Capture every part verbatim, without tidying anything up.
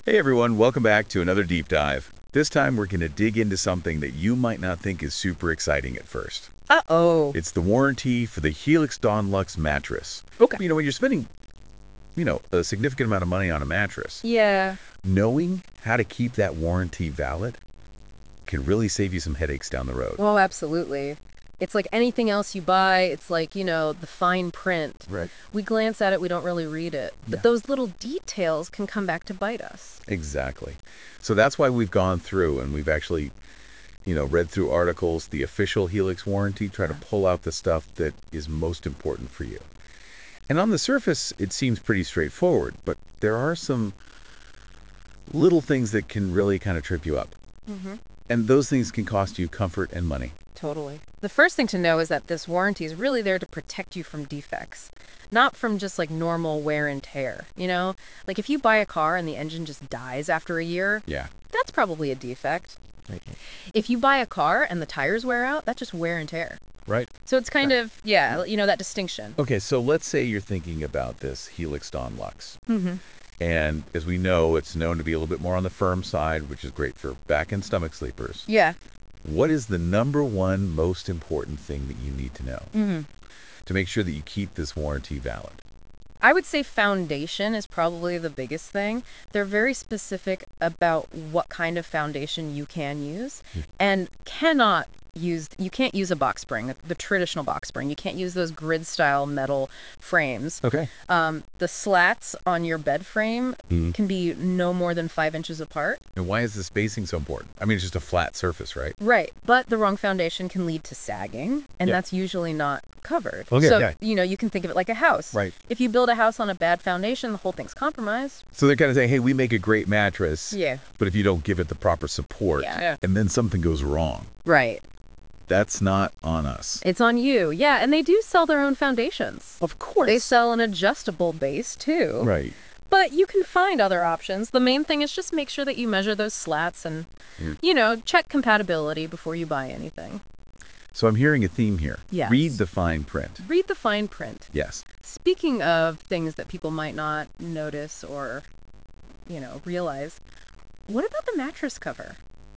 Hey everyone, welcome back to another deep dive. This time we're going to dig into something that you might not think is super exciting at first. Uh-oh. It's the warranty for the Helix Dawn Luxe mattress. Okay. You know, when you're spending, you know, a significant amount of money on a mattress, Yeah. knowing how to keep that warranty valid can really save you some headaches down the road. Oh, absolutely. It's like anything else you buy, it's like, you know, the fine print. Right. We glance at it, we don't really read it. But Yeah. those little details can come back to bite us. Exactly. So that's why we've gone through and we've actually, you know, read through articles, the official Helix warranty, try to pull out the stuff that is most important for you. And on the surface, it seems pretty straightforward, but there are some little things that can really kind of trip you up. Mm-hmm. And those things can cost you comfort and money. Totally. The first thing to know is that this warranty is really there to protect you from defects, not from just like normal wear and tear, you know? Like if you buy a car and the engine just dies after a year, Yeah. that's probably a defect. Right. If you buy a car and the tires wear out, that's just wear and tear. Right. So it's kind of, yeah, you know, that distinction. Okay, so let's say you're thinking about this Helix Dawn Luxe. Mm-hmm. And as we know, it's known to be a little bit more on the firm side, which is great for back and stomach sleepers. Yeah. What is the number one most important thing that you need to know Mm-hmm. to make sure that you keep this warranty valid? I would say foundation is probably the biggest thing. They're very specific about what kind of foundation you can use and cannot use, you can't use a box spring, the, the traditional box spring. You can't use those grid style metal frames. Okay. Um, the slats on your bed frame Mhm. can be no more than five inches apart. And why is the spacing so important? I mean, it's just a flat surface, right? Right. But the wrong foundation can lead to sagging, and Yeah. that's usually not covered. Okay, so, yeah. you know, you can think of it like a house. Right. If you build a house on a bad foundation, the whole thing's compromised. So they're kind of saying, hey, we make a great mattress, Yeah. but if you don't give it the proper support, Yeah. Yeah. and then something goes wrong, Right. that's not on us. It's on you. Yeah, and they do sell their own foundations. Of course. They sell an adjustable base, too. Right. But you can find other options. The main thing is just make sure that you measure those slats and, Mm. you know, check compatibility before you buy anything. So I'm hearing a theme here. Yes. Read the fine print. Read the fine print. Yes. Speaking of things that people might not notice or, you know, realize, what about the mattress cover?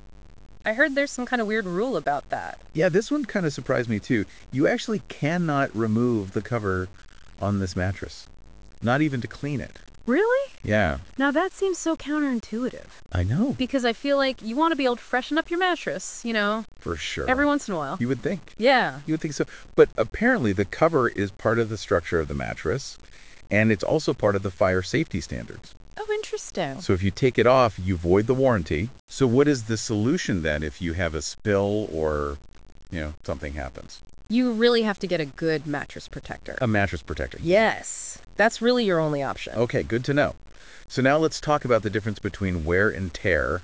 I heard there's some kind of weird rule about that. Yeah, this one kind of surprised me too. You actually cannot remove the cover on this mattress, not even to clean it. Really? Yeah, Now that seems so counterintuitive. I know. Because I feel like you want to be able to freshen up your mattress, you know, For sure. every once in a while. You would think. Yeah. You would think so. But apparently the cover is part of the structure of the mattress, and it's also part of the fire safety standards. Oh, interesting. So if you take it off, you void the warranty. So what is the solution then if you have a spill or, you know, something happens? You really have to get a good mattress protector. A mattress protector. Yes. That's really your only option. Okay, good to know. So now let's talk about the difference between wear and tear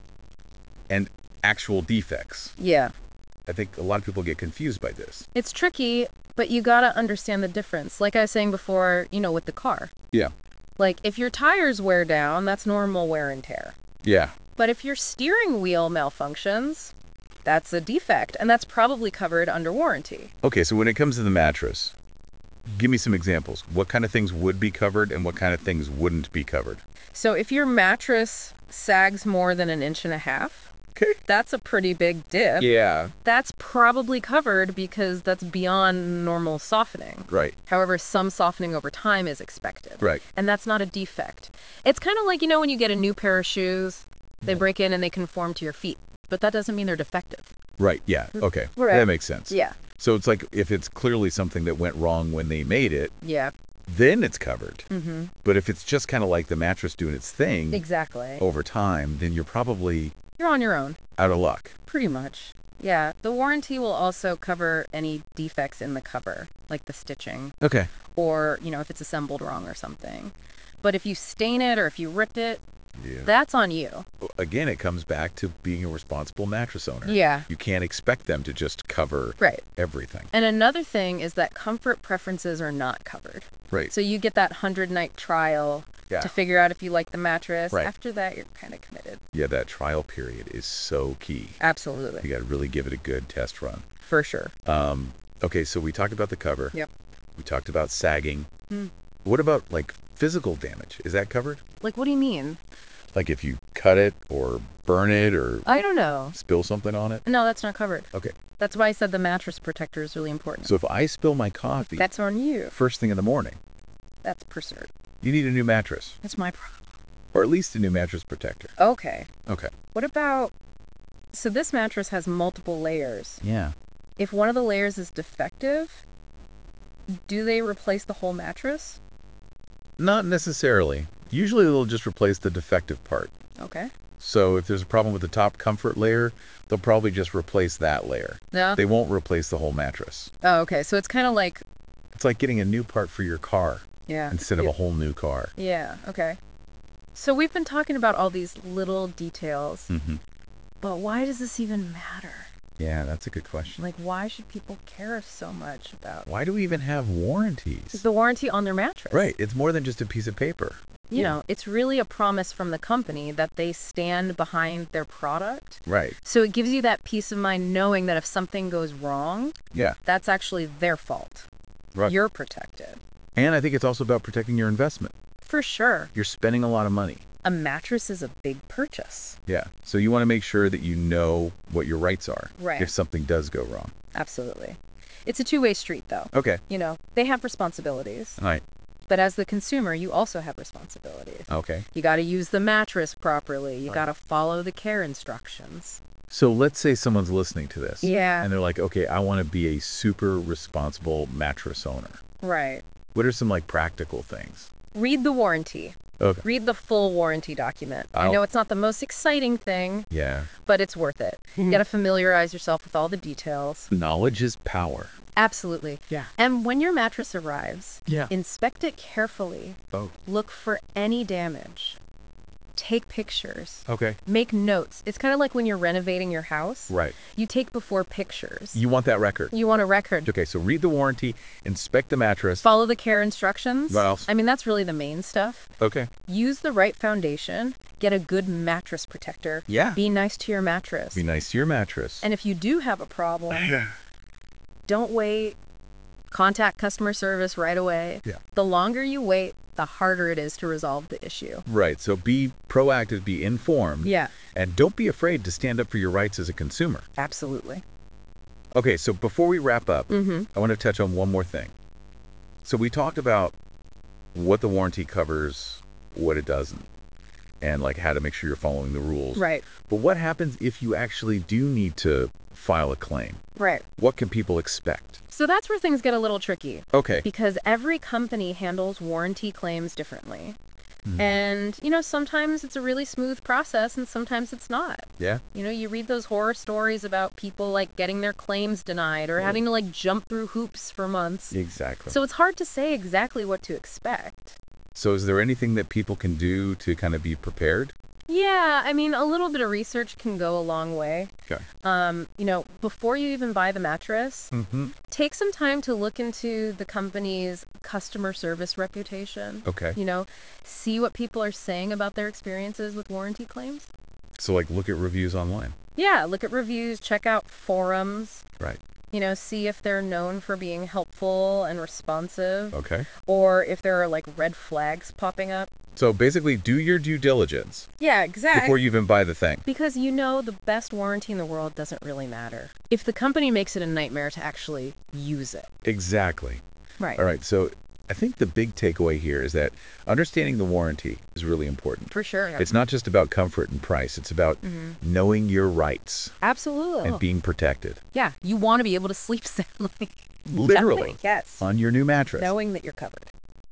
and actual defects. Yeah. I think a lot of people get confused by this. It's tricky, but you gotta understand the difference. Like I was saying before, you know, with the car. Yeah. Like, if your tires wear down, that's normal wear and tear. Yeah. But if your steering wheel malfunctions, that's a defect, and that's probably covered under warranty. Okay, so when it comes to the mattress, give me some examples. What kind of things would be covered and what kind of things wouldn't be covered? So if your mattress sags more than an inch and a half, Okay. that's a pretty big dip. Yeah. That's probably covered because that's beyond normal softening. Right. However, some softening over time is expected. Right. And that's not a defect. It's kind of like, you know, when you get a new pair of shoes, they break in and they conform to your feet. But that doesn't mean they're defective. Right. Yeah. Okay. Right. That makes sense. Yeah. So it's like if it's clearly something that went wrong when they made it, Yeah. then it's covered. Mm-hmm. But if it's just kind of like the mattress doing its thing Exactly. over time, then you're probably You're on your own. out of luck. Pretty much. Yeah. The warranty will also cover any defects in the cover, like the stitching, Okay. or, you know, if it's assembled wrong or something. But if you stain it or if you rip it, Yeah. that's on you. Again, it comes back to being a responsible mattress owner. Yeah. You can't expect them to just cover Right. everything. And another thing is that comfort preferences are not covered. Right. So you get that hundred-night trial Yeah. to figure out if you like the mattress. Right. After that, you're kind of committed. Yeah, that trial period is so key. Absolutely. You got to really give it a good test run. For sure. Um, okay, so we talked about the cover. Yep. We talked about sagging. Hmm. What about like physical damage? Is that covered? Like, what do you mean? Like if you cut it or burn it or I don't know. spill something on it? No, that's not covered. Okay. That's why I said the mattress protector is really important. So if I spill my coffee That's on you. first thing in the morning, That's absurd. you need a new mattress. That's my problem. Or at least a new mattress protector. Okay. Okay. What about... So this mattress has multiple layers. Yeah. If one of the layers is defective, do they replace the whole mattress? Not necessarily. Usually they'll just replace the defective part. Okay. So if there's a problem with the top comfort layer, they'll probably just replace that layer. Yeah. They won't replace the whole mattress. Oh, okay. So it's kind of like... It's like getting a new part for your car Yeah. instead of Yeah. a whole new car. Yeah, okay. So we've been talking about all these little details, Mm-hmm. but why does this even matter? Yeah, that's a good question. Like, why should people care so much about Why do we even have warranties? the warranty on their mattress? Right. It's more than just a piece of paper. You know, it's really a promise from the company that they stand behind their product. Right. So it gives you that peace of mind knowing that if something goes wrong, Yeah. that's actually their fault. Right. You're protected. And I think it's also about protecting your investment. For sure. You're spending a lot of money. A mattress is a big purchase. Yeah. So you want to make sure that you know what your rights are Right. if something does go wrong. Absolutely. It's a two-way street, though. Okay. You know, they have responsibilities. All right. But as the consumer, you also have responsibilities. Okay. You got to use the mattress properly. You Right. got to follow the care instructions. So let's say someone's listening to this. Yeah. And they're like, okay, I want to be a super responsible mattress owner. Right. What are some like practical things? Read the warranty. Okay. Read the full warranty document. I I'll- know it's not the most exciting thing, Yeah. but it's worth it. You got to familiarize yourself with all the details. Knowledge is power. Absolutely. Yeah. And when your mattress arrives, Yeah. inspect it carefully. Oh. Look for any damage. Take pictures. Okay. Make notes. It's kind of like when you're renovating your house. Right. You take before pictures. You want that record. You want a record. Okay, so read the warranty, inspect the mattress. Follow the care instructions. What else? I mean, that's really the main stuff. Okay. Use the right foundation. Get a good mattress protector. Yeah. Be nice to your mattress. Be nice to your mattress. And if you do have a problem, don't wait. Contact customer service right away. Yeah. The longer you wait, the harder it is to resolve the issue. Right. So be proactive, be informed. Yeah, And don't be afraid to stand up for your rights as a consumer. absolutely. Okay, so before we wrap up, Mm-hmm. I want to touch on one more thing. So we talked about what the warranty covers, what it doesn't, and like how to make sure you're following the rules. Right, But what happens if you actually do need to file a claim? right. What can people expect? So that's where things get a little tricky Okay. because every company handles warranty claims differently. Mhm. And, you know, sometimes it's a really smooth process and sometimes it's not. Yeah. You know, you read those horror stories about people like getting their claims denied or having to like jump through hoops for months. Exactly. So it's hard to say exactly what to expect. So is there anything that people can do to kind of be prepared? Yeah, I mean, a little bit of research can go a long way. Okay. Um, you know, before you even buy the mattress, Mm-hmm. take some time to look into the company's customer service reputation. Okay. You know, see what people are saying about their experiences with warranty claims. So like look at reviews online. Yeah, look at reviews, check out forums. Right. You know, see if they're known for being helpful and responsive, Okay. or if there are like red flags popping up. So basically do your due diligence Yeah, exactly. before you even buy the thing. Because you know the best warranty in the world doesn't really matter if the company makes it a nightmare to actually use it. Exactly. Right. All right. So I think the big takeaway here is that understanding the warranty is really important. For sure. It's not just about comfort and price. It's about Mhm. knowing your rights Absolutely. and being protected. Yeah, you want to be able to sleep soundly. Literally. Definitely, yes. On your new mattress. Knowing that you're covered.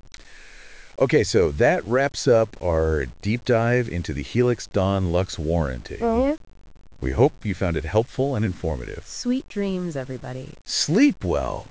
Okay, so that wraps up our deep dive into the Helix Dawn Luxe warranty. We hope you found it helpful and informative. Sweet dreams, everybody. Sleep well.